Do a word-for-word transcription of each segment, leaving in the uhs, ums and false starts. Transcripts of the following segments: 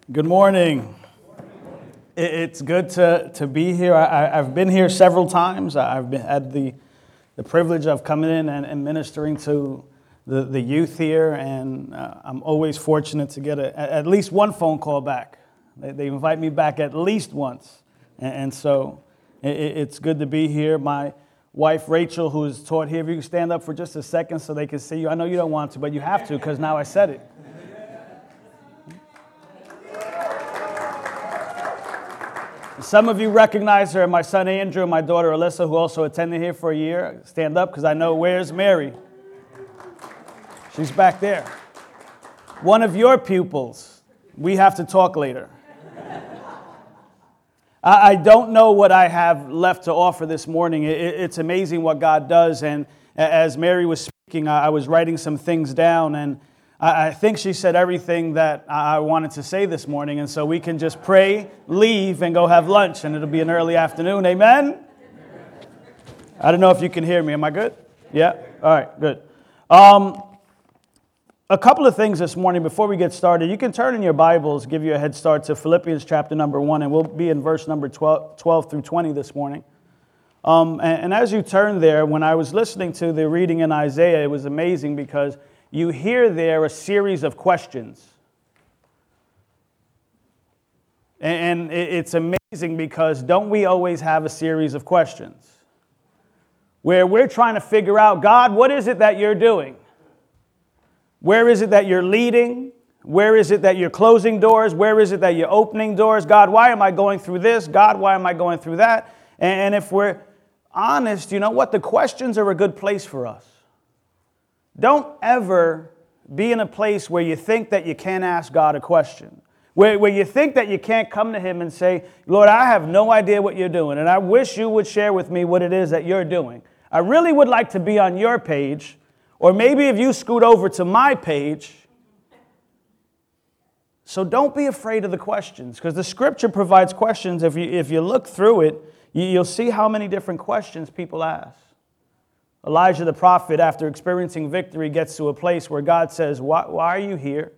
Good morning. It's good to, to be here. I, I've been here several times. I've been, had the, the privilege of coming in and, and ministering to the, the youth here, and uh, I'm always fortunate to get a, at least one phone call back. They, they invite me back at least once, and, and so it, it's good to be here. My wife, Rachel, who is taught here, if you can stand up for just a second so they can see you. I know you don't want to, but you have to because now I said it. Some of you recognize her, my son Andrew and my daughter Alyssa, who also attended here for a year. Stand up because I know, where's Mary? She's back there. One of your pupils. We have to talk later. I don't know what I have left to offer this morning. It's amazing what God does. And as Mary was speaking, I was writing some things down, and I think she said everything that I wanted to say this morning, and so we can just pray, leave, and go have lunch, and it'll be an early afternoon. Amen? I don't know if you can hear me. Am I good? Yeah? All right, good. Um, a couple of things this morning before we get started. You can turn in your Bibles, give you a head start to Philippians chapter number one, and we'll be in verse number twelve, twelve through twenty this morning. Um, and, and as you turn there, when I was listening to the reading in Isaiah, it was amazing because you hear there a series of questions. And it's amazing because don't we always have a series of questions? Where we're trying to figure out, God, what is it that you're doing? Where is it that you're leading? Where is it that you're closing doors? Where is it that you're opening doors? God, why am I going through this? God, why am I going through that? And if we're honest, you know what? The questions are a good place for us. Don't ever be in a place where you think that you can't ask God a question, where, where you think that you can't come to Him and say, Lord, I have no idea what you're doing, and I wish you would share with me what it is that you're doing. I really would like to be on your page, or maybe if you scoot over to my page. So don't be afraid of the questions, because the Scripture provides questions. If you, if you look through it, you, you'll see how many different questions people ask. Elijah the prophet, after experiencing victory, gets to a place where God says, why, why are you here?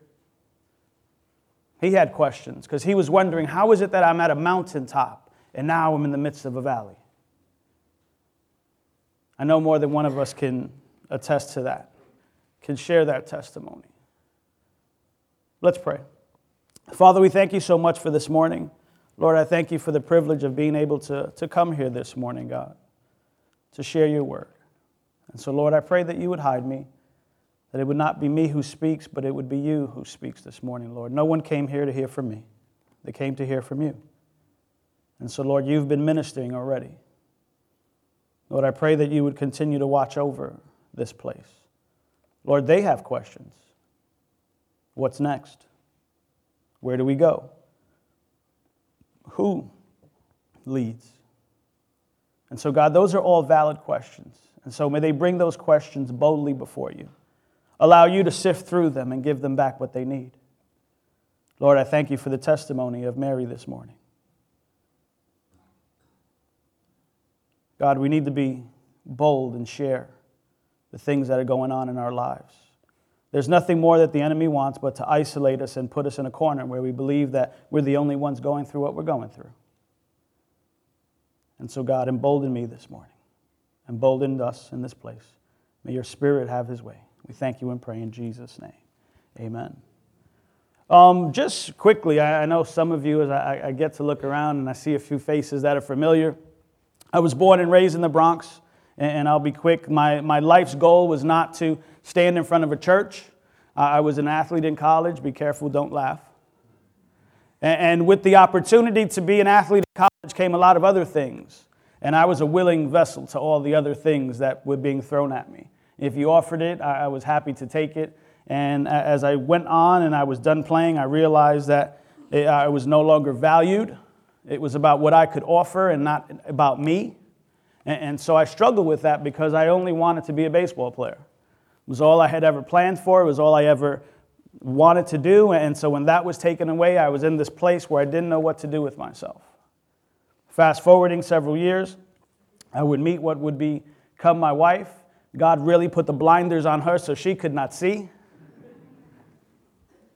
He had questions because he was wondering, how is it that I'm at a mountaintop and now I'm in the midst of a valley? I know more than one of us can attest to that, can share that testimony. Let's pray. Father, we thank you so much for this morning. Lord, I thank you for the privilege of being able to, to come here this morning, God, to share your word. And so, Lord, I pray that you would hide me, that it would not be me who speaks, but it would be you who speaks this morning, Lord. No one came here to hear from me. They came to hear from you. And so, Lord, you've been ministering already. Lord, I pray that you would continue to watch over this place. Lord, they have questions. What's next? Where do we go? Who leads? And so, God, those are all valid questions. And so may they bring those questions boldly before you. Allow you to sift through them and give them back what they need. Lord, I thank you for the testimony of Mary this morning. God, we need to be bold and share the things that are going on in our lives. There's nothing more that the enemy wants but to isolate us and put us in a corner where we believe that we're the only ones going through what we're going through. And so, God, embolden me this morning. Emboldened us in this place. May your Spirit have his way. We thank you and pray in Jesus' name. Amen. Um, just quickly, I, I know some of you, as I, I get to look around and I see a few faces that are familiar. I was born and raised in the Bronx, and, and I'll be quick. My, my life's goal was not to stand in front of a church. Uh, I was an athlete in college. Be careful, don't laugh. And, and with the opportunity to be an athlete in college came a lot of other things. And I was a willing vessel to all the other things that were being thrown at me. If you offered it, I was happy to take it. And as I went on and I was done playing, I realized that I was no longer valued. It was about what I could offer and not about me. And so I struggled with that because I only wanted to be a baseball player. It was all I had ever planned for. It was all I ever wanted to do. And so when that was taken away, I was in this place where I didn't know what to do with myself. Fast forwarding several years, I would meet what would become my wife. God really put the blinders on her so she could not see.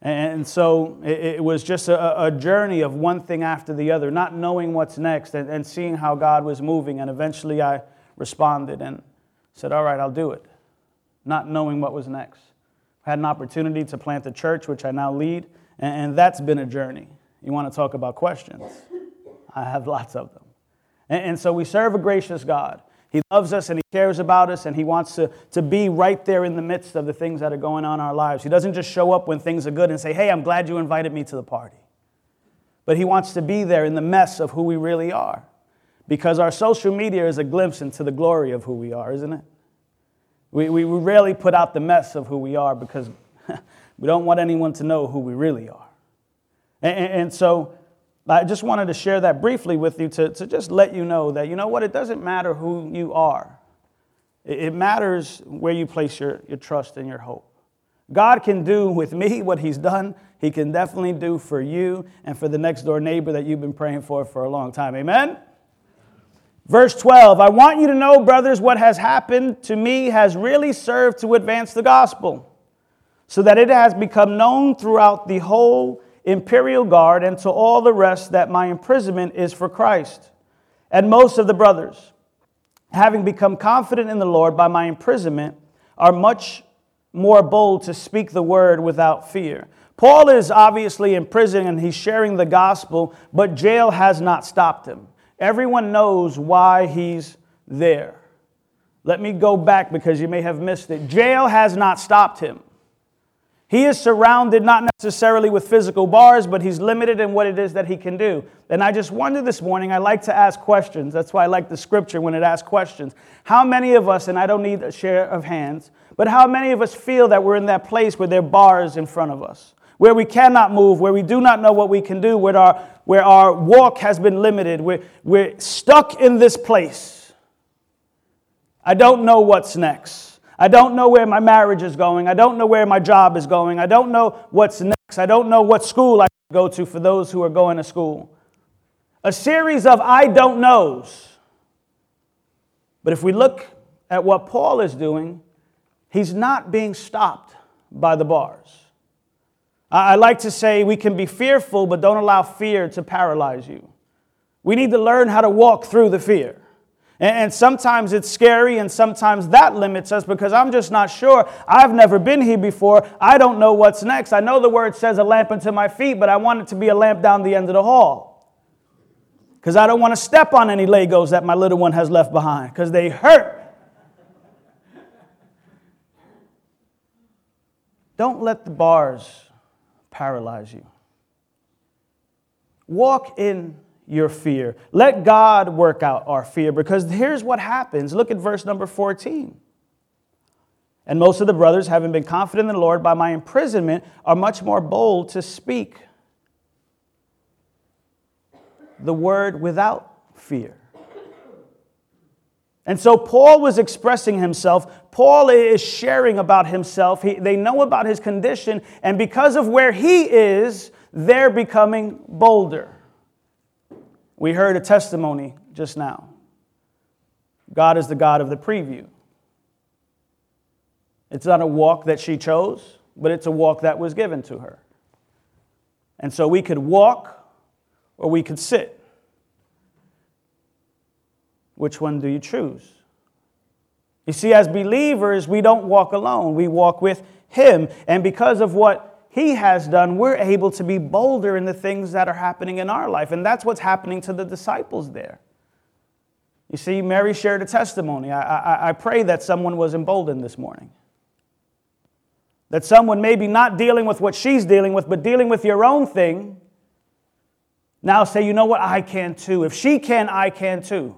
And so it was just a, a journey of one thing after the other, not knowing what's next and, and seeing how God was moving. And eventually I responded and said, all right, I'll do it, not knowing what was next. I had an opportunity to plant a church, which I now lead, and, and that's been a journey. You want to talk about questions? I have lots of them. And, and so we serve a gracious God. He loves us and He cares about us, and He wants to, to be right there in the midst of the things that are going on in our lives. He doesn't just show up when things are good and say, hey, I'm glad you invited me to the party. But He wants to be there in the mess of who we really are. Because our social media is a glimpse into the glory of who we are, isn't it? We, we rarely put out the mess of who we are because we don't want anyone to know who we really are. And, and so I just wanted to share that briefly with you to, to just let you know that, you know what, it doesn't matter who you are. It, it matters where you place your, your trust and your hope. God can do with me what He's done. He can definitely do for you and for the next door neighbor that you've been praying for for a long time. Amen? Verse twelve, I want you to know, brothers, what has happened to me has really served to advance the gospel, so that it has become known throughout the whole imperial guard and to all the rest that my imprisonment is for Christ. And most of the brothers, having become confident in the Lord by my imprisonment, are much more bold to speak the word without fear. Paul is obviously in prison and he's sharing the gospel, but jail has not stopped him. Everyone knows why he's there. Let me go back because you may have missed it. Jail has not stopped him. He is surrounded not necessarily with physical bars, but he's limited in what it is that he can do. And I just wondered this morning, I like to ask questions. That's why I like the scripture when it asks questions. How many of us, and I don't need a share of hands, but how many of us feel that we're in that place where there are bars in front of us, where we cannot move, where we do not know what we can do, where our, where our walk has been limited, we're, we're stuck in this place. I don't know what's next. I don't know where my marriage is going. I don't know where my job is going. I don't know what's next. I don't know what school I go to for those who are going to school. A series of I don't knows. But if we look at what Paul is doing, he's not being stopped by the bars. I like to say we can be fearful, but don't allow fear to paralyze you. We need to learn how to walk through the fear. And sometimes it's scary, and sometimes that limits us because I'm just not sure. I've never been here before. I don't know what's next. I know the word says a lamp unto my feet, but I want it to be a lamp down the end of the hall. Because I don't want to step on any Legos that my little one has left behind because they hurt. Don't let the bars paralyze you. Walk in your fear. Let God work out our fear, because here's what happens. Look at verse number fourteen. And most of the brothers, having been confident in the Lord by my imprisonment, are much more bold to speak the word without fear. And so Paul was expressing himself. Paul is sharing about himself. He, they know about his condition, and because of where he is, they're becoming bolder. We heard a testimony just now. God is the God of the preview. It's not a walk that she chose, but it's a walk that was given to her. And so we could walk or we could sit. Which one do you choose? You see, as believers, we don't walk alone. We walk with Him. And because of what He has done, we're able to be bolder in the things that are happening in our life. And that's what's happening to the disciples there. You see, Mary shared a testimony. I, I, I pray that someone was emboldened this morning. That someone maybe not dealing with what she's dealing with, but dealing with your own thing, now say, you know what, I can too. If she can, I can too.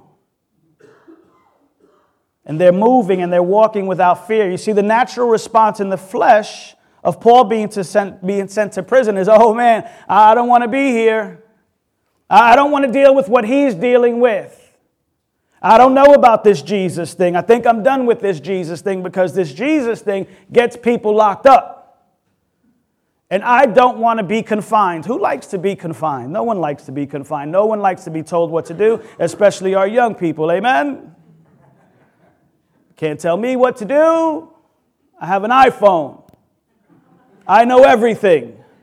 And they're moving and they're walking without fear. You see, the natural response in the flesh of Paul being, to sent, being sent to prison is, oh man, I don't want to be here. I don't want to deal with what he's dealing with. I don't know about this Jesus thing. I think I'm done with this Jesus thing because this Jesus thing gets people locked up. And I don't want to be confined. Who likes to be confined? No one likes to be confined. No one likes to be told what to do, especially our young people. Amen? Can't tell me what to do. I have an iPhone. I know everything.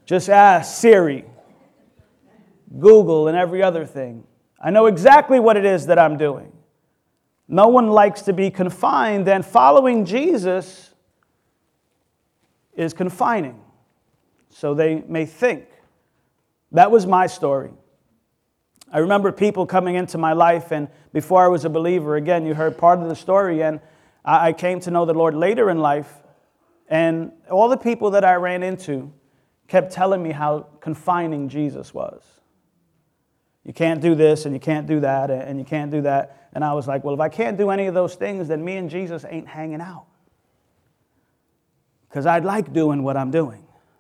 Just ask Siri, Google, and every other thing. I know exactly what it is that I'm doing. No one likes to be confined, and following Jesus is confining. So they may think. That was my story. I remember people coming into my life, and before I was a believer, again, you heard part of the story, and I came to know the Lord later in life, and all the people that I ran into kept telling me how confining Jesus was. You can't do this, and you can't do that, and you can't do that. And I was like, well, if I can't do any of those things, then me and Jesus ain't hanging out. Because I'd like doing what I'm doing.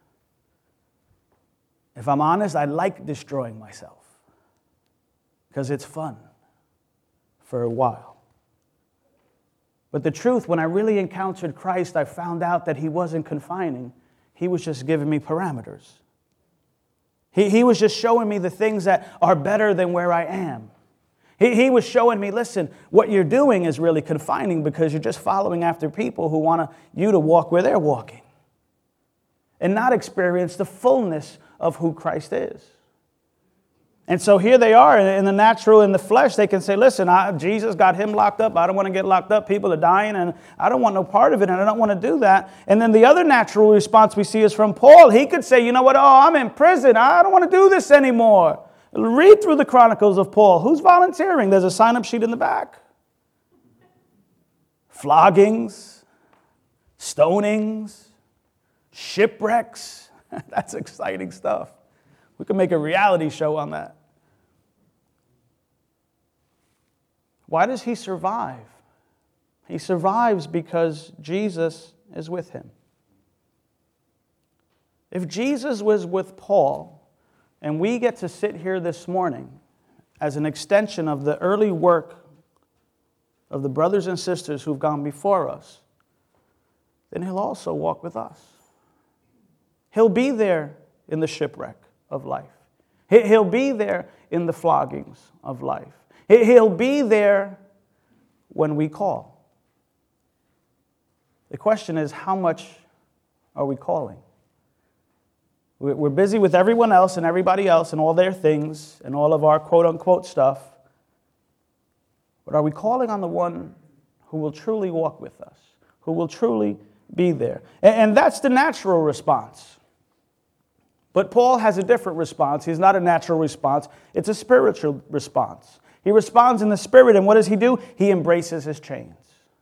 If I'm honest, I like destroying myself. Because it's fun for a while. But the truth, when I really encountered Christ, I found out that he wasn't confining. He was just giving me parameters. He, he was just showing me the things that are better than where I am. He, he was showing me, listen, what you're doing is really confining because you're just following after people who want you to walk where they're walking and not experience the fullness of who Christ is. And so here they are in the natural, in the flesh. They can say, listen, I, Jesus got him locked up. I don't want to get locked up. People are dying, and I don't want no part of it, and I don't want to do that. And then the other natural response we see is from Paul. He could say, you know what? Oh, I'm in prison. I don't want to do this anymore. Read through the Chronicles of Paul. Who's volunteering? There's a sign-up sheet in the back. Floggings, stonings, shipwrecks. That's exciting stuff. We could make a reality show on that. Why does he survive? He survives because Jesus is with him. If Jesus was with Paul, and we get to sit here this morning as an extension of the early work of the brothers and sisters who've gone before us, then he'll also walk with us. He'll be there in the shipwreck of life. He'll be there in the floggings of life. He'll be there when we call. The question is, how much are we calling? We're busy with everyone else and everybody else and all their things and all of our quote-unquote stuff. But are we calling on the one who will truly walk with us, who will truly be there? And that's the natural response. But Paul has a different response. He's not a natural response. It's a spiritual response. He responds in the Spirit, and what does he do? He embraces his chains.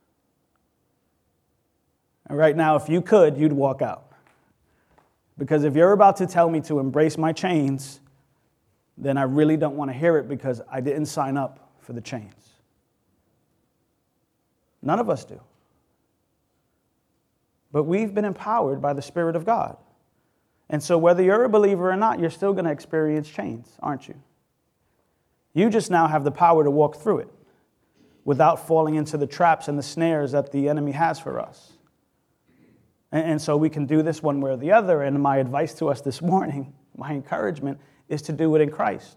And right now, if you could, you'd walk out. Because if you're about to tell me to embrace my chains, then I really don't want to hear it because I didn't sign up for the chains. None of us do. But we've been empowered by the Spirit of God. And so whether you're a believer or not, you're still going to experience chains, aren't you? You just now have the power to walk through it without falling into the traps and the snares that the enemy has for us. And so we can do this one way or the other. And my advice to us this morning, my encouragement, is to do it in Christ.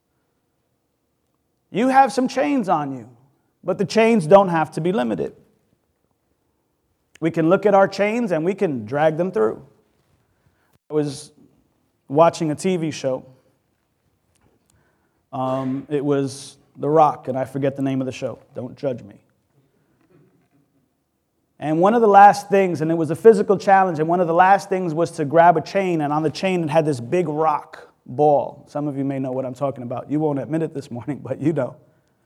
You have some chains on you, but the chains don't have to be limited. We can look at our chains and we can drag them through. I was watching a T V show. Um, it was The Rock, and I forget the name of the show. Don't judge me. And one of the last things, and it was a physical challenge, and one of the last things was to grab a chain, and on the chain it had this big rock ball. Some of you may know what I'm talking about. You won't admit it this morning, but you know.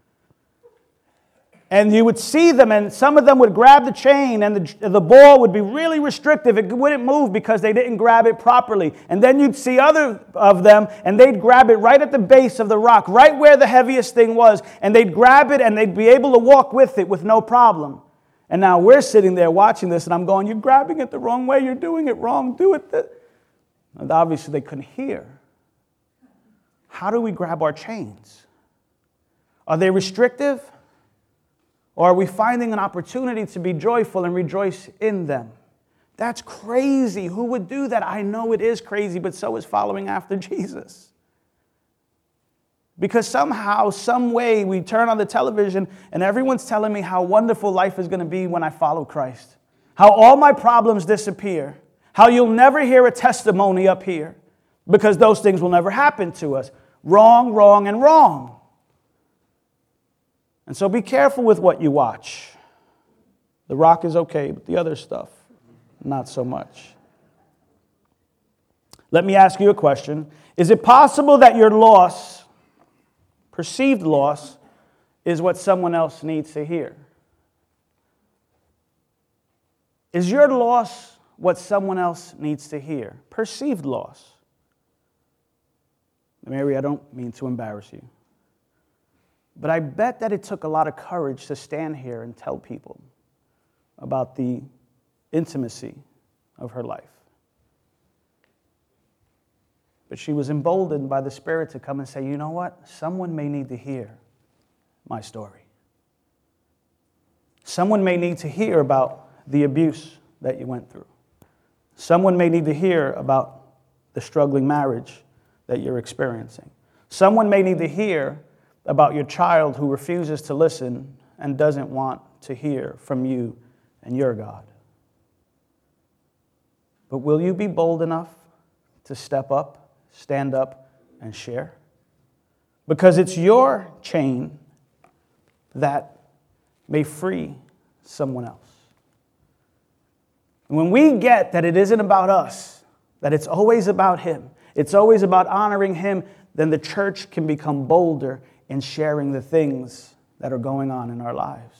And you would see them, and some of them would grab the chain, and the, the ball would be really restrictive. It wouldn't move because they didn't grab it properly. And then you'd see other of them, and they'd grab it right at the base of the rock, right where the heaviest thing was, and they'd grab it, and they'd be able to walk with it with no problem. And now we're sitting there watching this, and I'm going, you're grabbing it the wrong way. You're doing it wrong. Do it. Th-. And obviously, they couldn't hear. How do we grab our chains? Are they restrictive? Or are we finding an opportunity to be joyful and rejoice in them? That's crazy. Who would do that? I know it is crazy, but so is following after Jesus. Because somehow, some way, we turn on the television and everyone's telling me how wonderful life is going to be when I follow Christ. How all my problems disappear. How you'll never hear a testimony up here. because those things will never happen to us. Wrong, wrong, and wrong. And so be careful with what you watch. The Rock is okay, but the other stuff, not so much. Let me ask you a question. Is it possible that your loss, perceived loss, is what someone else needs to hear? Is your loss what someone else needs to hear? Perceived loss. Mary, I don't mean to embarrass you, but I bet that it took a lot of courage to stand here and tell people about the intimacy of her life. But she was emboldened by the Spirit to come and say, you know what? Someone may need to hear my story. Someone may need to hear about the abuse that you went through. Someone may need to hear about the struggling marriage that you're experiencing. Someone may need to hear about your child who refuses to listen and doesn't want to hear from you and your God. But will you be bold enough to step up, stand up, and share? Because it's your chain that may free someone else. And when we get that it isn't about us, that it's always about Him, it's always about honoring Him, then the church can become bolder in sharing the things that are going on in our lives.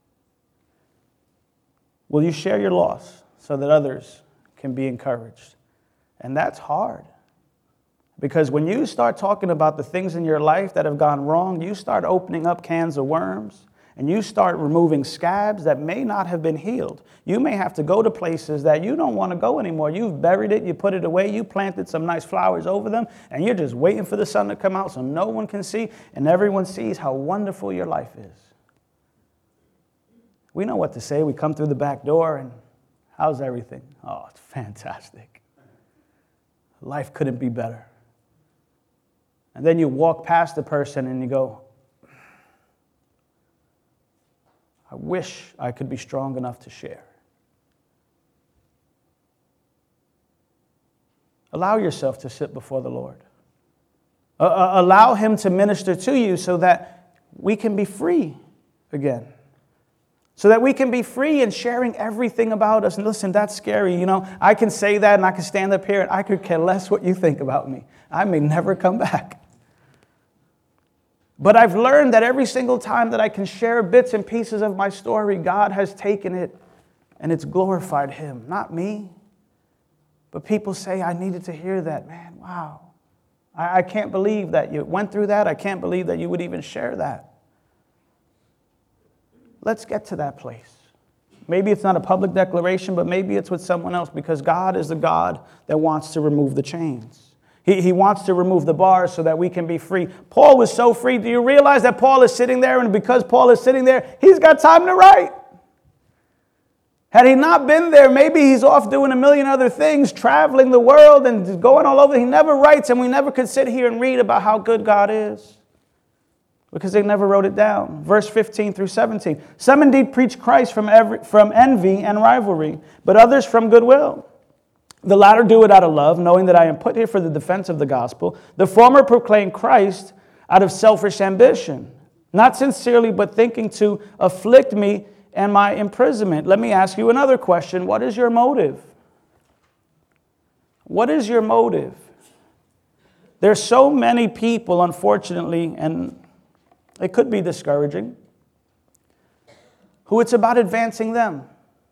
Will you share your loss so that others can be encouraged? And that's hard. Because when you start talking about the things in your life that have gone wrong, you start opening up cans of worms, and you start removing scabs that may not have been healed. You may have to go to places that you don't want to go anymore. You've buried it, you put it away, you planted some nice flowers over them, and you're just waiting for the sun to come out so no one can see, and everyone sees how wonderful your life is. We know what to say. We come through the back door, and how's everything? Oh, it's fantastic. Life couldn't be better. And then you walk past the person and you go, I wish I could be strong enough to share. Allow yourself to sit before the Lord. Uh, allow Him to minister to you so that we can be free again. So that we can be free in sharing everything about us. And listen, that's scary. You know, I can say that and I can stand up here and I could care less what you think about me. I may never come back. But I've learned that every single time that I can share bits and pieces of my story, God has taken it and it's glorified Him, not me. But people say, I needed to hear that. Man, wow. I, I can't believe that you went through that. I can't believe that you would even share that. Let's get to that place. Maybe it's not a public declaration, but maybe it's with someone else, because God is the God that wants to remove the chains. He, he wants to remove the bars so that we can be free. Paul was so free. Do you realize that Paul is sitting there, and because Paul is sitting there, he's got time to write? Had he not been there, maybe he's off doing a million other things, traveling the world and going all over. He never writes, and we never could sit here and read about how good God is, because they never wrote it down. Verse fifteen through seventeen. Some indeed preach Christ from, every, from envy and rivalry, but others from goodwill. The latter do it out of love, knowing that I am put here for the defense of the gospel. The former proclaim Christ out of selfish ambition, not sincerely, but thinking to afflict me and my imprisonment. Let me ask you another question. What is your motive? What is your motive? There's so many people, unfortunately, and it could be discouraging, who it's about advancing them.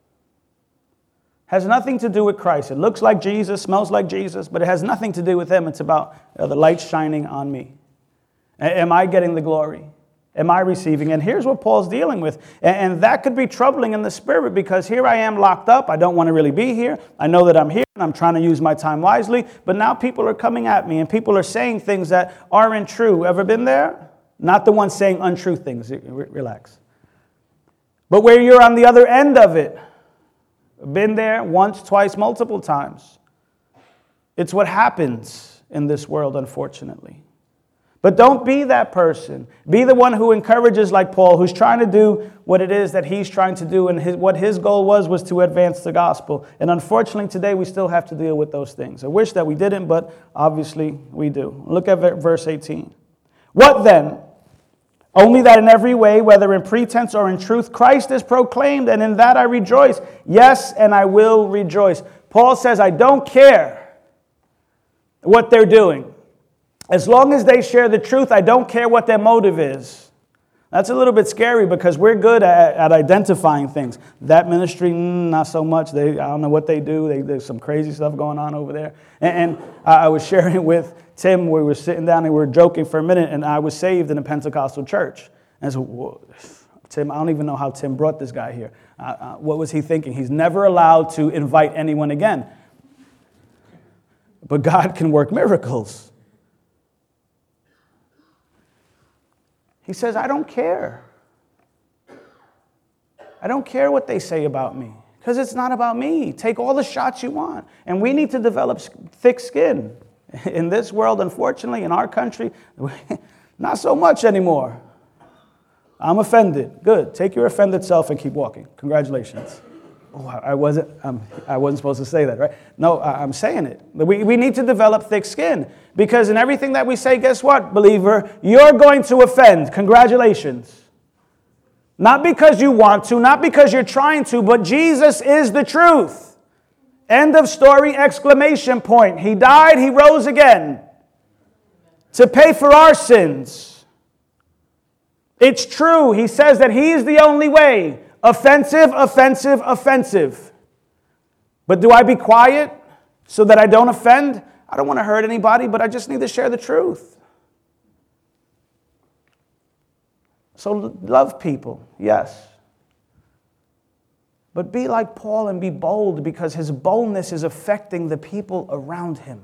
Has nothing to do with Christ. It looks like Jesus, smells like Jesus, but it has nothing to do with Him. It's about uh, the light shining on me. A- am I getting the glory? Am I receiving? And here's what Paul's dealing with. And, and that could be troubling in the spirit, because here I am locked up. I don't want to really be here. I know that I'm here and I'm trying to use my time wisely. But now people are coming at me and people are saying things that aren't true. Ever been there? Not the ones saying untrue things. Relax. But where you're on the other end of it. Been there once, twice, multiple times. It's what happens in this world, unfortunately. But don't be that person. Be the one who encourages like Paul, who's trying to do what it is that he's trying to do. And his, what his goal was, was to advance the gospel. And unfortunately, today we still have to deal with those things. I wish that we didn't, but obviously we do. Look at verse eighteen. What then? Only that in every way, whether in pretense or in truth, Christ is proclaimed, and in that I rejoice. Yes, and I will rejoice. Paul says, I don't care what they're doing. As long as they share the truth, I don't care what their motive is. That's a little bit scary because we're good at, at identifying things. That ministry, mm, not so much. They, I don't know what they do. They, there's some crazy stuff going on over there. And, and I was sharing with Tim, we were sitting down and we were joking for a minute, and I was saved in a Pentecostal church. And so, whoa, Tim, I don't even know how Tim brought this guy here. Uh, uh, what was he thinking? He's never allowed to invite anyone again. But God can work miracles. He says, I don't care. I don't care what they say about me, because it's not about me. Take all the shots you want. And we need to develop thick skin. In this world, unfortunately, in our country, not so much anymore. I'm offended. Good. Take your offended self and keep walking. Congratulations. Oh, I wasn't, um, I wasn't supposed to say that, right? No, I'm saying it. We, we need to develop thick skin, because in everything that we say, guess what, believer? You're going to offend. Congratulations. Not because you want to, not because you're trying to, but Jesus is the truth. End of story, exclamation point. He died, he rose again to pay for our sins. It's true. He says that he is the only way. Offensive, offensive, offensive. But do I be quiet so that I don't offend? I don't want to hurt anybody, but I just need to share the truth. So love people, yes. But be like Paul and be bold, because his boldness is affecting the people around him.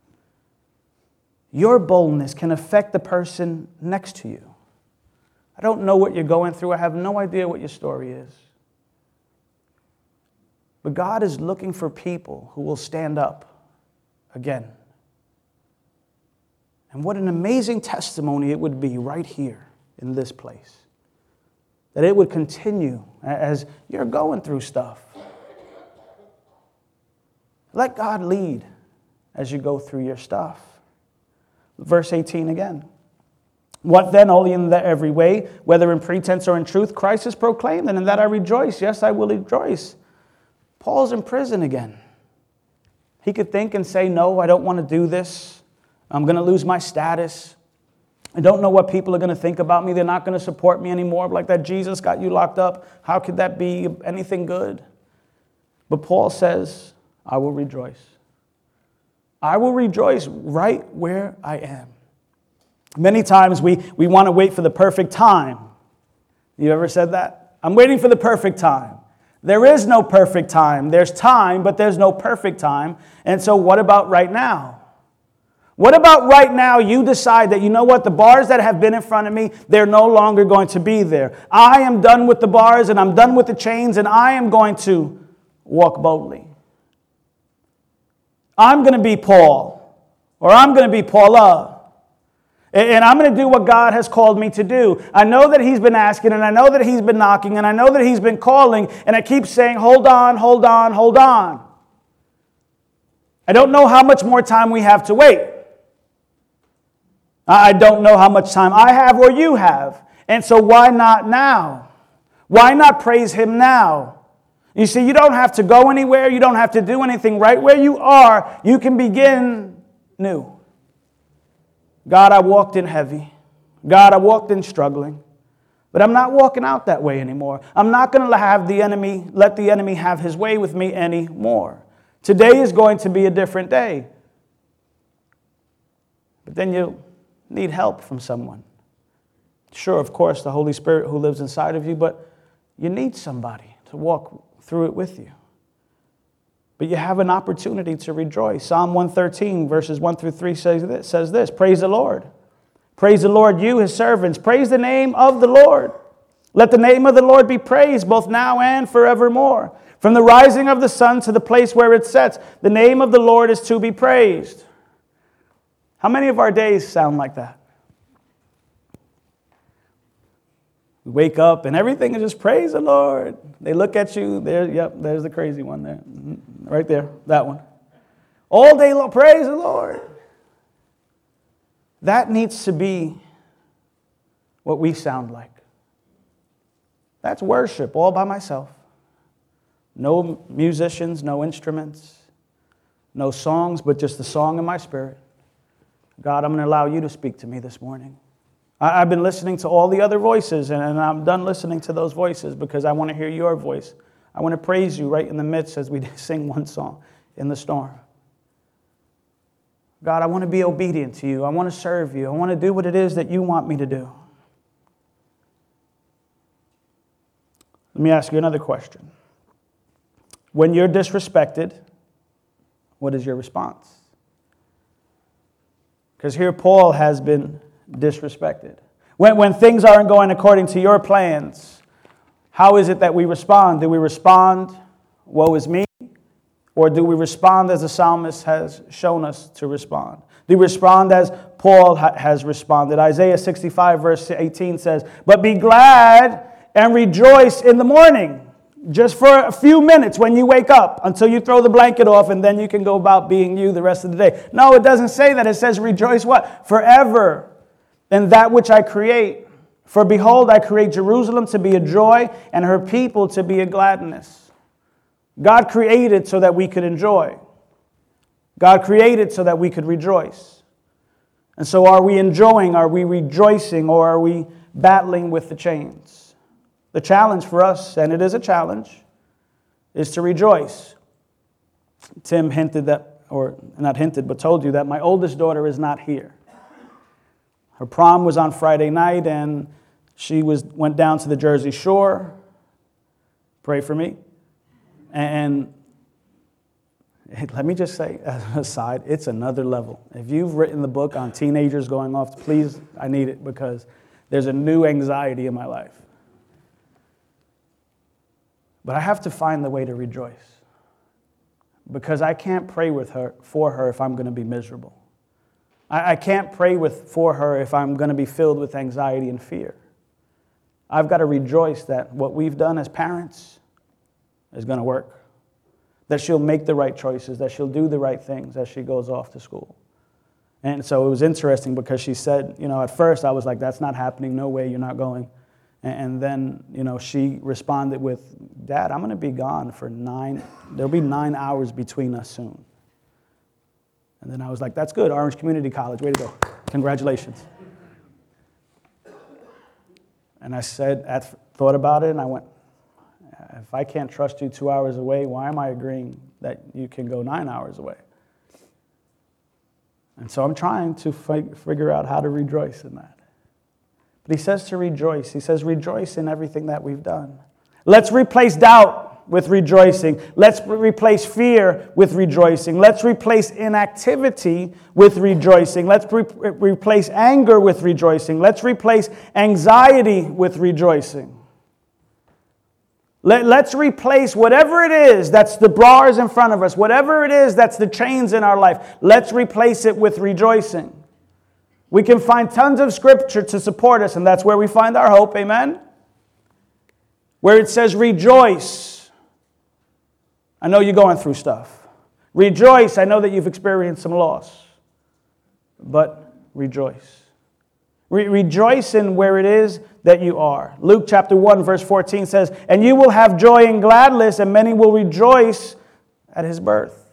Your boldness can affect the person next to you. I don't know what you're going through. I have no idea what your story is. But God is looking for people who will stand up again. And what an amazing testimony it would be right here in this place. That it would continue as you're going through stuff. Let God lead as you go through your stuff. Verse eighteen again. What then? Only in that every way, whether in pretense or in truth, Christ is proclaimed, and in that I rejoice. Yes, I will rejoice. Paul's in prison again. He could think and say, no, I don't want to do this. I'm going to lose my status. I don't know what people are going to think about me. They're not going to support me anymore. Like that Jesus got you locked up. How could that be anything good? But Paul says, I will rejoice. I will rejoice right where I am. Many times we, we want to wait for the perfect time. You ever said that? I'm waiting for the perfect time. There is no perfect time. There's time, but there's no perfect time. And so what about right now? What about right now you decide that, you know what, the bars that have been in front of me, they're no longer going to be there. I am done with the bars and I'm done with the chains, and I am going to walk boldly. I'm going to be Paul, or I'm going to be Paula. And I'm going to do what God has called me to do. I know that he's been asking, and I know that he's been knocking, and I know that he's been calling, and I keep saying, hold on, hold on, hold on. I don't know how much more time we have to wait. I don't know how much time I have or you have. And so why not now? Why not praise him now? You see, you don't have to go anywhere. You don't have to do anything. Right where you are, you can begin new. God, I walked in heavy. God, I walked in struggling. But I'm not walking out that way anymore. I'm not going to have the enemy, let the enemy have his way with me anymore. Today is going to be a different day. But then you need help from someone. Sure, of course, the Holy Spirit who lives inside of you, but you need somebody to walk through it with you. But you have an opportunity to rejoice. Psalm one thirteen, verses one through three says this, says this, praise the Lord. Praise the Lord, you, his servants. Praise the name of the Lord. Let the name of the Lord be praised, both now and forevermore. From the rising of the sun to the place where it sets, the name of the Lord is to be praised. How many of our days sound like that? We wake up and everything is just praise the Lord. They look at you. There, yep, there's the crazy one there. Right there, that one. All day long, praise the Lord. That needs to be what we sound like. That's worship all by myself. No musicians, no instruments, no songs, but just the song in my spirit. God, I'm going to allow you to speak to me this morning. I, I've been listening to all the other voices, and, and I'm done listening to those voices because I want to hear your voice. I want to praise you right in the midst as we sing one song, In the Storm. God, I want to be obedient to you. I want to serve you. I want to do what it is that you want me to do. Let me ask you another question. When you're disrespected, what is your response? Because here Paul has been disrespected. When, when things aren't going according to your plans, how is it that we respond? Do we respond, woe is me? Or do we respond as the psalmist has shown us to respond? Do we respond as Paul ha- has responded? Isaiah sixty-five verse eighteen says, "But be glad and rejoice in the morning." Just for a few minutes when you wake up until you throw the blanket off and then you can go about being you the rest of the day. No, it doesn't say that. It says rejoice what? Forever in that which I create. For behold, I create Jerusalem to be a joy and her people to be a gladness. God created so that we could enjoy. God created so that we could rejoice. And so are we enjoying, are we rejoicing, or are we battling with the chains? The challenge for us, and it is a challenge, is to rejoice. Tim hinted that, or not hinted, but told you that my oldest daughter is not here. Her prom was on Friday night, and she was went down to the Jersey Shore. Pray for me. And let me just say, as an aside, it's another level. If you've written the book on teenagers going off, please, I need it, because there's a new anxiety in my life. But I have to find the way to rejoice, because I can't pray with her for her if I'm going to be miserable. I, I can't pray with for her if I'm going to be filled with anxiety and fear. I've got to rejoice that what we've done as parents is going to work, that she'll make the right choices, that she'll do the right things as she goes off to school. And so it was interesting because she said, you know, at first I was like, that's not happening, no way, you're not going. And then, you know, she responded with, Dad, I'm going to be gone for nine, there'll be nine hours between us soon. And then I was like, that's good, Orange Community College, way to go. Congratulations. And I said, I thought about it, and I went, if I can't trust you two hours away, why am I agreeing that you can go nine hours away? And so I'm trying to fi- figure out how to rejoice in that. But he says to rejoice. He says, rejoice in everything that we've done. Let's replace doubt with rejoicing. Let's re- replace fear with rejoicing. Let's replace inactivity with rejoicing. Let's re- replace anger with rejoicing. Let's replace anxiety with rejoicing. Let, let's replace whatever it is that's the bars in front of us, whatever it is that's the chains in our life, let's replace it with rejoicing. We can find tons of scripture to support us, and that's where we find our hope, amen? Where it says, rejoice. I know you're going through stuff. Rejoice. I know that you've experienced some loss. But rejoice. Re- rejoice in where it is that you are. Luke chapter one, verse fourteen says, and you will have joy and gladness, and many will rejoice at his birth.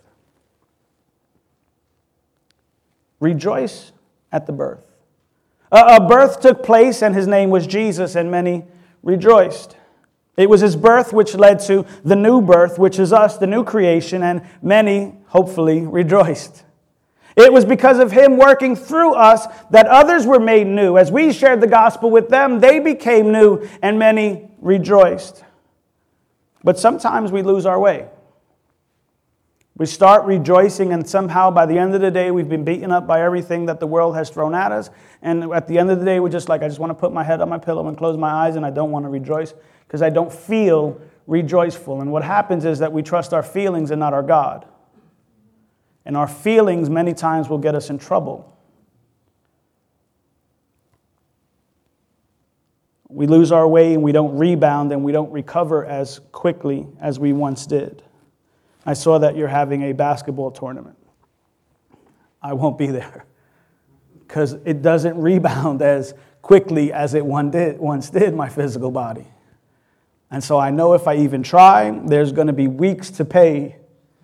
Rejoice at the birth. A birth took place, and his name was Jesus, and many rejoiced. It was his birth which led to the new birth, which is us, the new creation, and many, hopefully, rejoiced. It was because of him working through us that others were made new. As we shared the gospel with them, they became new, and many rejoiced. But sometimes we lose our way. We start rejoicing, and somehow by the end of the day, we've been beaten up by everything that the world has thrown at us. And at the end of the day, we're just like, I just want to put my head on my pillow and close my eyes, and I don't want to rejoice because I don't feel rejoiceful. And what happens is that we trust our feelings and not our God. And our feelings many times will get us in trouble. we lose our way and we don't rebound and we don't recover as quickly as we once did. I saw that you're having a basketball tournament. I won't be there because it doesn't rebound as quickly as it one did, once did, my physical body. And so I know if I even try, there's going to be weeks to pay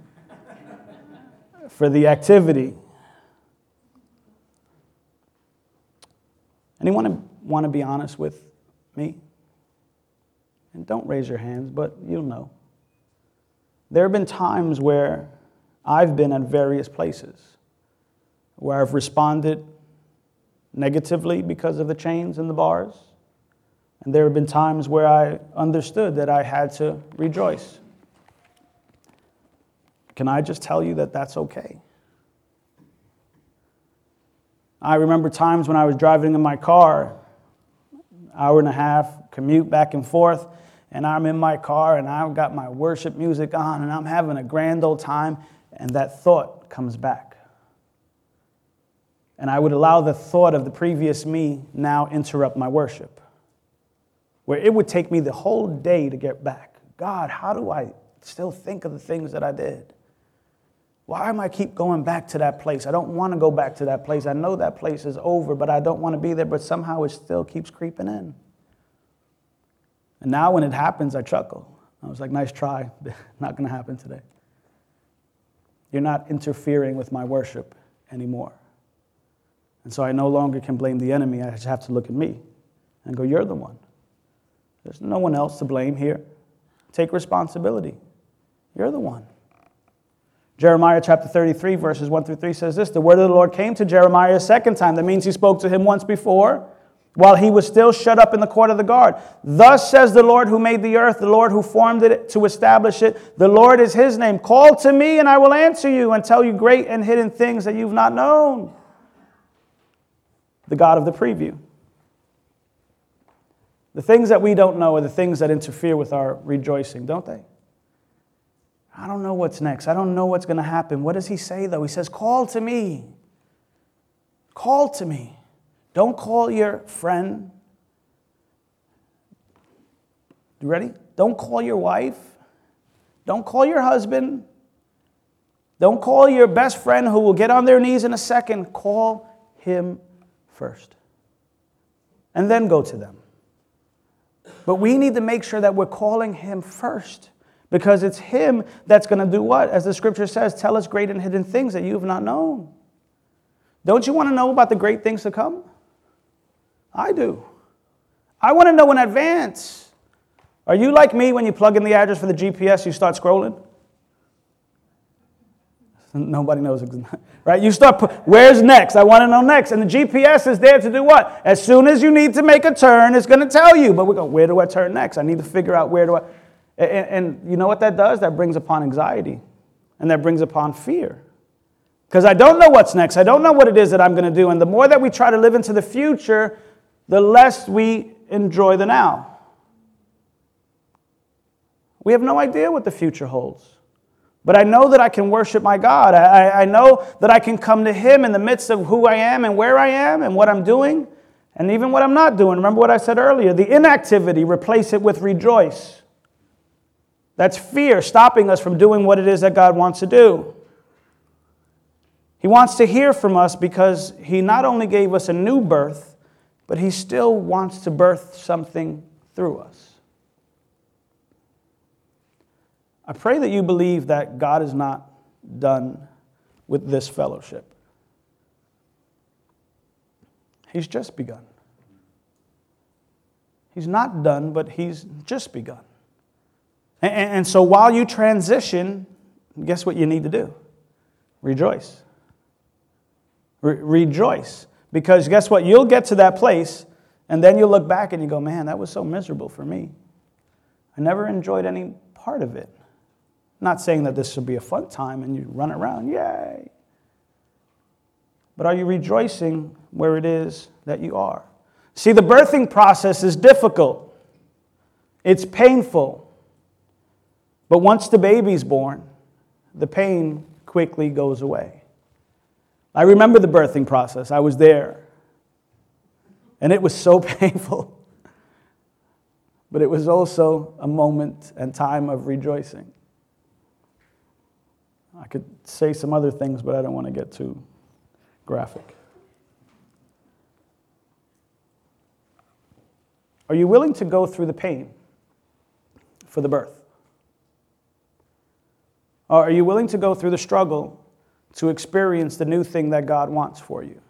for the activity. Anyone want to be honest with me? And don't raise your hands, but you'll know. There have been times where I've been at various places where I've responded negatively because of the chains and the bars. And there have been times where I understood that I had to rejoice. Can I just tell you that that's okay? I remember times when I was driving in my car, hour and a half, commute back and forth, and I'm in my car and I've got my worship music on and I'm having a grand old time, and that thought comes back. And I would allow the thought of the previous me now interrupt my worship, where it would take me the whole day to get back. God, how do I still think of the things that I did? Why am I keep going back to that place? I don't want to go back to that place. I know that place is over, but I don't want to be there, but somehow it still keeps creeping in. And now when it happens, I chuckle. I was like, nice try. Not going to happen today. You're not interfering with my worship anymore. And so I no longer can blame the enemy. I just have to look at me and go, you're the one. There's no one else to blame here. Take responsibility. You're the one. Jeremiah chapter thirty-three, verses one through three says this: the word of the Lord came to Jeremiah a second time. That means he spoke to him once before, while he was still shut up in the court of the guard. Thus says the Lord who made the earth, the Lord who formed it to establish it. The Lord is his name. Call to me and I will answer you and tell you great and hidden things that you've not known. The God of the preview. The things that we don't know are the things that interfere with our rejoicing, don't they? I don't know what's next. I don't know what's going to happen. What does he say, though? He says, call to me. Call to me. Don't call your friend. You ready? Don't call your wife. Don't call your husband. Don't call your best friend who will get on their knees in a second. Call him first. And then go to them. But we need to make sure that we're calling him first. Because it's him that's going to do what? As the scripture says, tell us great and hidden things that you have not known. Don't you want to know about the great things to come? I do. I want to know in advance. Are you like me when you plug in the address for the G P S, you start scrolling? Nobody knows, right? You start, put, where's next? I want to know next. And the G P S is there to do what? As soon as you need to make a turn, it's going to tell you. But we go, where do I turn next? I need to figure out where do I... And, and you know what that does? That brings upon anxiety. And that brings upon fear. Because I don't know what's next. I don't know what it is that I'm going to do. And the more that we try to live into the future, the less we enjoy the now. We have no idea what the future holds. But I know that I can worship my God. I, I know that I can come to him in the midst of who I am and where I am and what I'm doing and even what I'm not doing. Remember what I said earlier. The inactivity, replace it with rejoice. That's fear stopping us from doing what it is that God wants to do. He wants to hear from us because he not only gave us a new birth, but he still wants to birth something through us. I pray that you believe that God is not done with this fellowship. He's just begun. He's not done, but he's just begun. And so while you transition, guess what you need to do? Rejoice. Re- rejoice. Because guess what? You'll get to that place, and then you'll look back and you go, man, that was so miserable for me. I never enjoyed any part of it. Not saying that this should be a fun time and you run around, yay. But are you rejoicing where it is that you are? See, the birthing process is difficult. It's painful. But once the baby's born, the pain quickly goes away. I remember the birthing process. I was there. And it was so painful. but it was also a moment and time of rejoicing. I could say some other things, but I don't want to get too graphic. Are you willing to go through the pain for the birth? Or are you willing to go through the struggle to experience the new thing that God wants for you?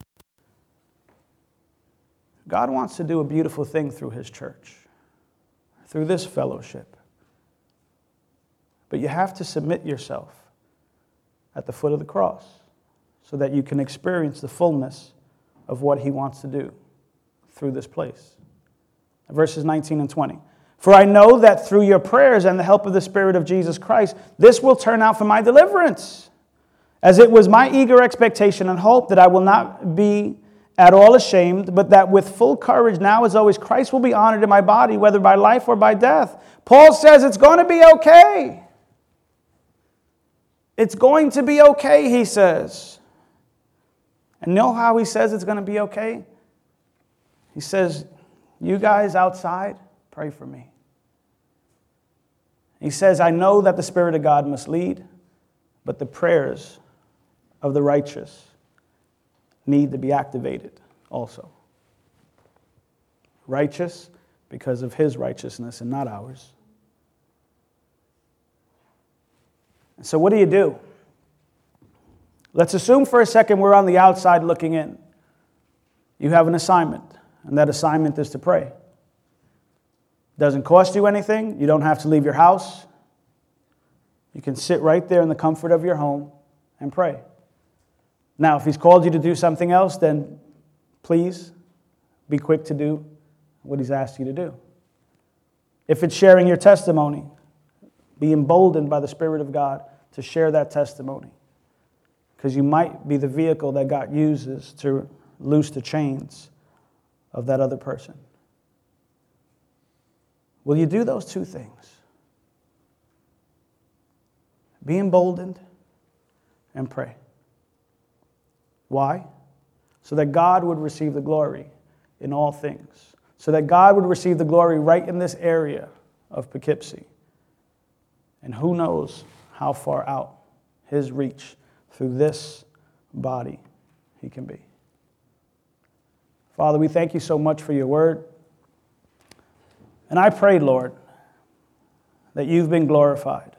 God wants to do a beautiful thing through his church, through this fellowship. But you have to submit yourself at the foot of the cross so that you can experience the fullness of what he wants to do through this place. Verses nineteen and twenty. For I know that through your prayers and the help of the Spirit of Jesus Christ, this will turn out for my deliverance, as it was my eager expectation and hope that I will not be at all ashamed, but that with full courage now as always Christ will be honored in my body, whether by life or by death. Paul says it's going to be okay. It's going to be okay, he says. And know how he says it's going to be okay? He says, you guys outside, pray for me. He says, I know that the Spirit of God must lead, but the prayers of the righteous need to be activated also. Righteous because of his righteousness and not ours. So what do you do? Let's assume for a second we're on the outside looking in. You have an assignment, and that assignment is to pray. Doesn't cost you anything. You don't have to leave your house. You can sit right there in the comfort of your home and pray. Now, if he's called you to do something else, then please be quick to do what he's asked you to do. If it's sharing your testimony, be emboldened by the Spirit of God to share that testimony, because you might be the vehicle that God uses to loose the chains of that other person. Will you do those two things? Be emboldened and pray. Why? So that God would receive the glory in all things. So that God would receive the glory right in this area of Poughkeepsie. And who knows how far out his reach through this body he can be. Father, we thank you so much for your word. And I pray, Lord, that you've been glorified.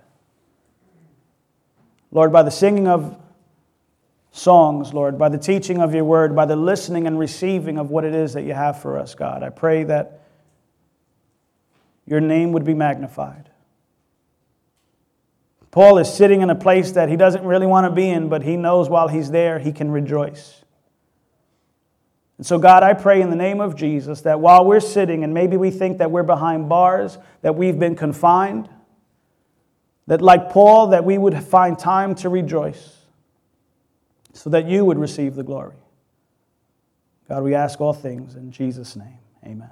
Lord, by the singing of songs, Lord, by the teaching of your word, by the listening and receiving of what it is that you have for us, God, I pray that your name would be magnified. Paul is sitting in a place that he doesn't really want to be in, but he knows while he's there, he can rejoice. And so, God, I pray in the name of Jesus that while we're sitting and maybe we think that we're behind bars, that we've been confined, that like Paul, that we would find time to rejoice so that you would receive the glory. God, we ask all things in Jesus' name. Amen.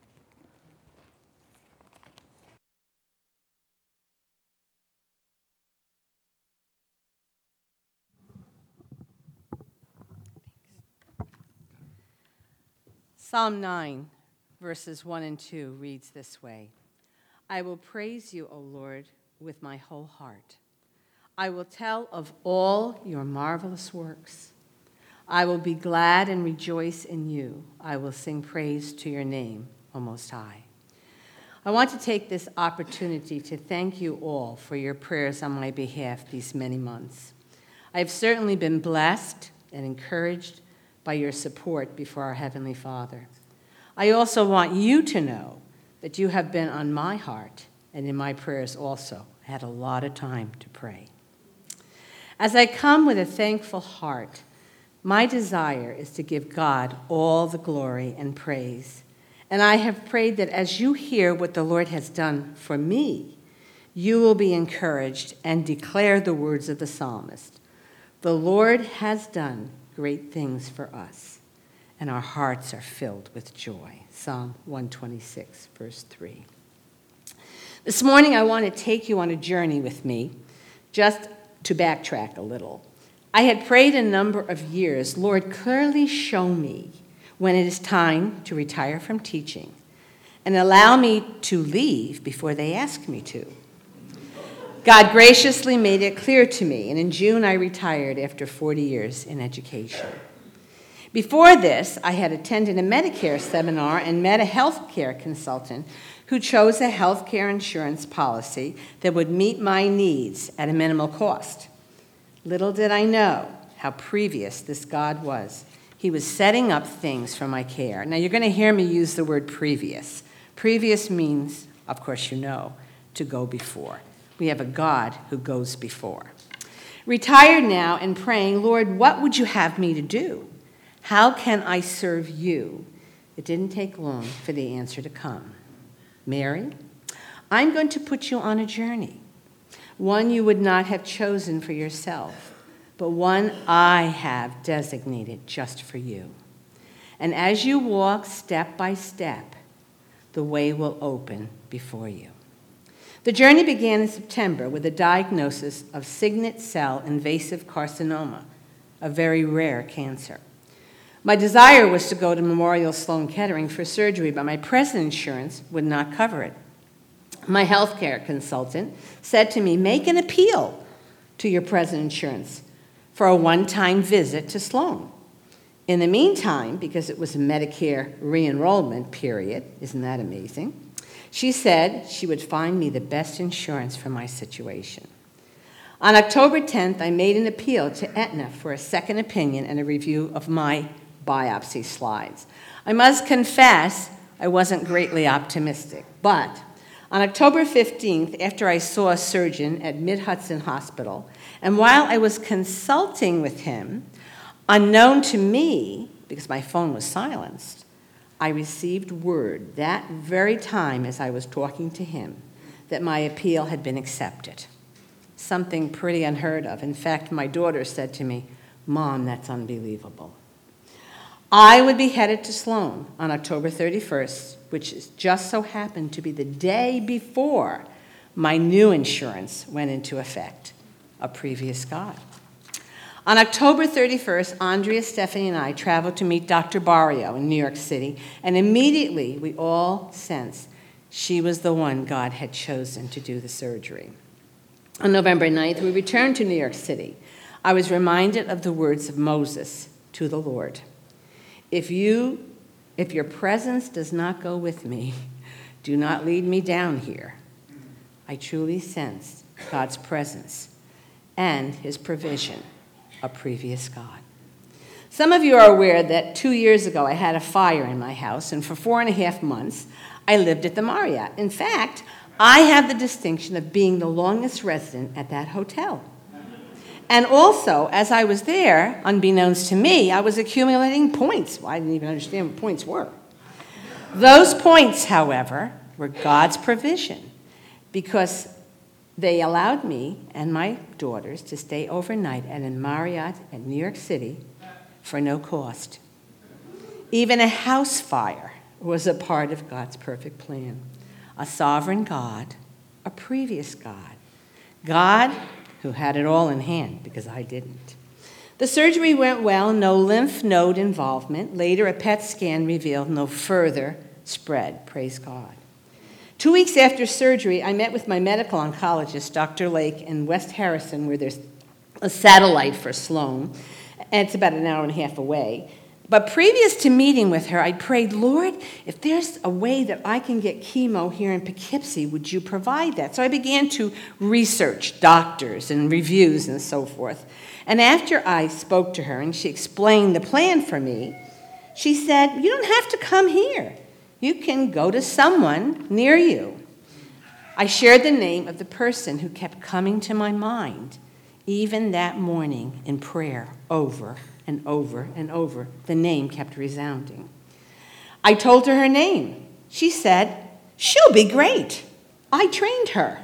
Psalm nine, verses one and two reads this way. I will praise you, O Lord, with my whole heart. I will tell of all your marvelous works. I will be glad and rejoice in you. I will sing praise to your name, O Most High. I want to take this opportunity to thank you all for your prayers on my behalf these many months. I have certainly been blessed and encouraged by your support before our Heavenly Father. I also want you to know that you have been on my heart and in my prayers also. I had a lot of time to pray. As I come with a thankful heart, my desire is to give God all the glory and praise. And I have prayed that as you hear what the Lord has done for me, you will be encouraged and declare the words of the psalmist. The Lord has done great things for us, and our hearts are filled with joy. Psalm one twenty-six, verse three. This morning, I want to take you on a journey with me, just to backtrack a little. I had prayed a number of years, Lord, clearly show me when it is time to retire from teaching and allow me to leave before they ask me to. God graciously made it clear to me, and in June I retired after forty years in education. Before this, I had attended a Medicare seminar and met a health care consultant who chose a health care insurance policy that would meet my needs at a minimal cost. Little did I know how previous this God was. He was setting up things for my care. Now, you're going to hear me use the word previous. Previous means, of course you know, to go before. We have a God who goes before. Retired now and praying, Lord, what would you have me to do? How can I serve you? It didn't take long for the answer to come. Mary, I'm going to put you on a journey, one you would not have chosen for yourself, but one I have designated just for you. And as you walk step by step, the way will open before you. The journey began in September with a diagnosis of signet cell invasive carcinoma, a very rare cancer. My desire was to go to Memorial Sloan Kettering for surgery, but my present insurance would not cover it. My health care consultant said to me, make an appeal to your present insurance for a one-time visit to Sloan. In the meantime, because it was a Medicare re-enrollment period, isn't that amazing? She said she would find me the best insurance for my situation. On October tenth, I made an appeal to Aetna for a second opinion and a review of my biopsy slides. I must confess I wasn't greatly optimistic, but on October fifteenth, after I saw a surgeon at Mid-Hudson Hospital, and while I was consulting with him, unknown to me, because my phone was silenced, I received word that very time as I was talking to him that my appeal had been accepted. Something pretty unheard of. In fact, my daughter said to me, Mom, that's unbelievable. I would be headed to Sloan on October thirty-first, which just so happened to be the day before my new insurance went into effect, a previous God. On October thirty-first, Andrea, Stephanie, and I traveled to meet Doctor Barrio in New York City, and immediately we all sensed she was the one God had chosen to do the surgery. On November ninth, we returned to New York City. I was reminded of the words of Moses to the Lord. If you, if your presence does not go with me, do not lead me down here. I truly sensed God's presence and his provision, a previous God. Some of you are aware that two years ago I had a fire in my house, and for four and a half months I lived at the Marriott. In fact, I have the distinction of being the longest resident at that hotel. And also, as I was there, unbeknownst to me, I was accumulating points. Well, I didn't even understand what points were. Those points, however, were God's provision because they allowed me and my daughters to stay overnight at a Marriott at New York City for no cost. Even a house fire was a part of God's perfect plan. A sovereign God, a previous God. God who had it all in hand, because I didn't. The surgery went well, no lymph node involvement. Later, a P E T scan revealed no further spread, praise God. Two weeks after surgery, I met with my medical oncologist, Doctor Lake, in West Harrison, where there's a satellite for Sloan, and it's about an hour and a half away. But previous to meeting with her, I prayed, Lord, if there's a way that I can get chemo here in Poughkeepsie, would you provide that? So I began to research doctors and reviews and so forth. And after I spoke to her and she explained the plan for me, she said, you don't have to come here. You can go to someone near you. I shared the name of the person who kept coming to my mind, even that morning in prayer, over and over and over. The name kept resounding. I told her her name. She said, she'll be great. I trained her.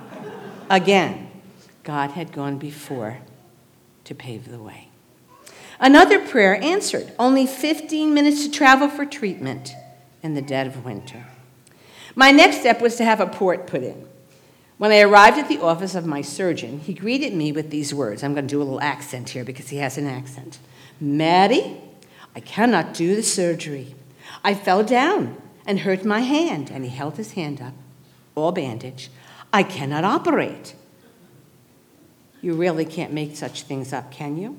Again, God had gone before to pave the way. Another prayer answered. Only fifteen minutes to travel for treatment in the dead of winter. My next step was to have a port put in. When I arrived at the office of my surgeon, he greeted me with these words. I'm going to do a little accent here because he has an accent. Maddie, I cannot do the surgery. I fell down and hurt my hand. And he held his hand up, all bandaged. I cannot operate. You really can't make such things up, can you?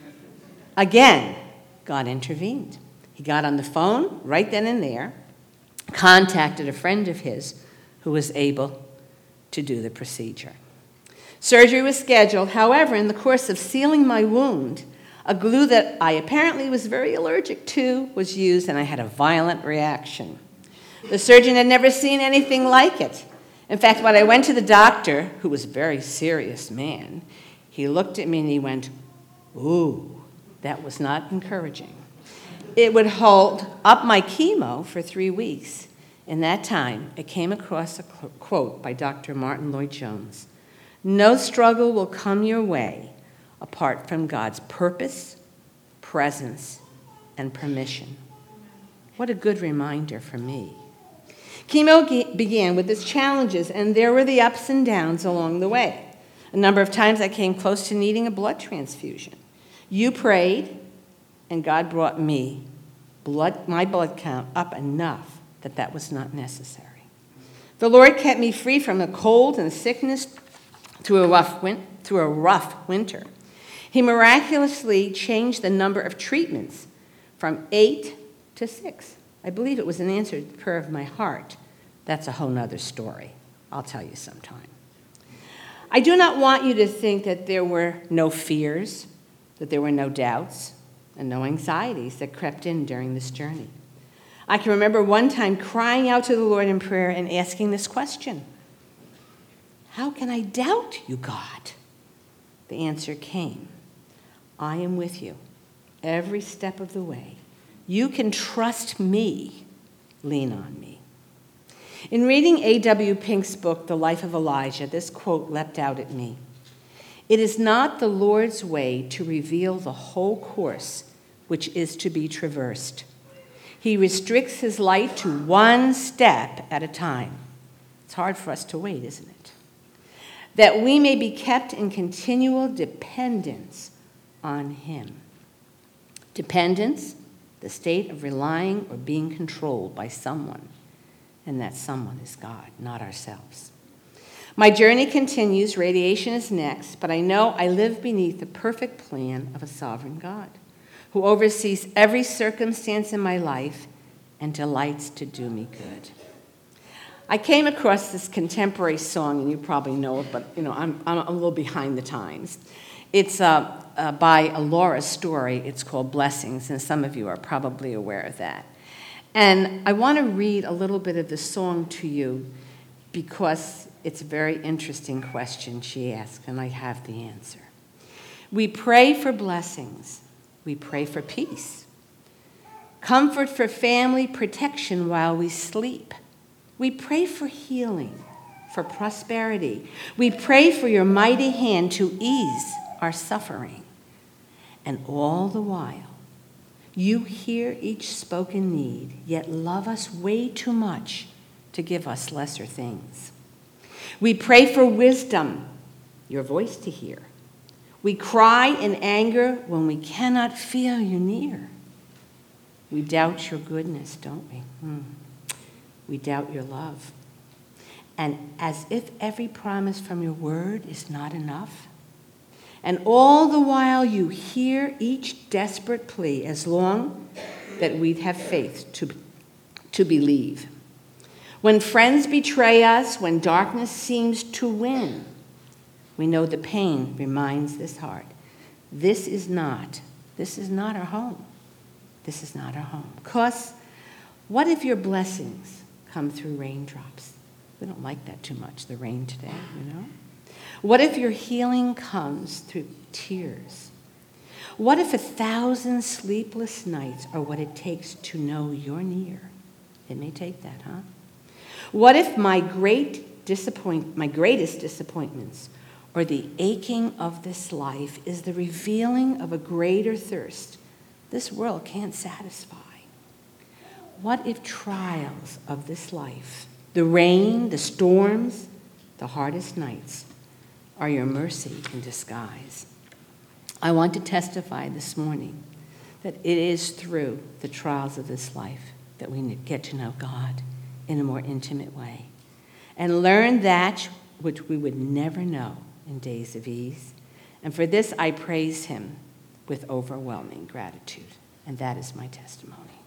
Again, God intervened. He got on the phone right then and there, contacted a friend of his who was able to do the procedure. Surgery was scheduled. However, in the course of sealing my wound, a glue that I apparently was very allergic to was used, and I had a violent reaction. The surgeon had never seen anything like it. In fact, when I went to the doctor, who was a very serious man, he looked at me and he went, ooh, that was not encouraging. It would hold up my chemo for three weeks. In that time, I came across a quote by Doctor Martin Lloyd-Jones. No struggle will come your way apart from God's purpose, presence, and permission. What a good reminder for me. Chemo ge- began with its challenges, and there were the ups and downs along the way. A number of times I came close to needing a blood transfusion. You prayed, and God brought me blood, my blood count up enough that that was not necessary. The Lord kept me free from the cold and sickness through a rough, win- through a rough winter. He miraculously changed the number of treatments from eight to six. I believe it was an answer to the prayer of my heart. That's a whole nother story. I'll tell you sometime. I do not want you to think that there were no fears, that there were no doubts, and no anxieties that crept in during this journey. I can remember one time crying out to the Lord in prayer and asking this question: how can I doubt you, God? The answer came: I am with you every step of the way. You can trust me. Lean on me. In reading A W Pink's book, The Life of Elijah, this quote leapt out at me. It is not the Lord's way to reveal the whole course which is to be traversed. He restricts his light to one step at a time. It's hard for us to wait, isn't it? That we may be kept in continual dependence on him. Dependence, the state of relying or being controlled by someone, and that someone is God, not ourselves. My journey continues. Radiation is next, but I know I live beneath the perfect plan of a sovereign God who oversees every circumstance in my life and delights to do me good. I came across this contemporary song, and you probably know it, but you know I'm, I'm a little behind the times. It's uh, uh, by Laura Story. It's called Blessings, and some of you are probably aware of that. And I want to read a little bit of the song to you because it's a very interesting question she asked, and I have the answer. We pray for blessings. We pray for peace. Comfort for family, protection while we sleep. We pray for healing, for prosperity. We pray for your mighty hand to ease our suffering. And all the while, you hear each spoken need, yet love us way too much to give us lesser things. We pray for wisdom, your voice to hear. We cry in anger when we cannot feel you near. We doubt your goodness, don't we? Hmm. We doubt your love. And as if every promise from your word is not enough, and all the while you hear each desperate plea as long that we'd have faith to, to believe. When friends betray us, when darkness seems to win, we know the pain reminds this heart. This is not, this is not our home. This is not our home. Because what if your blessings come through raindrops? We don't like that too much, the rain today, you know? What if your healing comes through tears? What if a thousand sleepless nights are what it takes to know you're near? It may take that, huh? What if my great disappoint, my greatest disappointments or the aching of this life is the revealing of a greater thirst this world can't satisfy? What if trials of this life, the rain, the storms, the hardest nights, are your mercy in disguise? I want to testify this morning that it is through the trials of this life that we get to know God in a more intimate way and learn that which we would never know in days of ease. And for this, I praise him with overwhelming gratitude. And that is my testimony.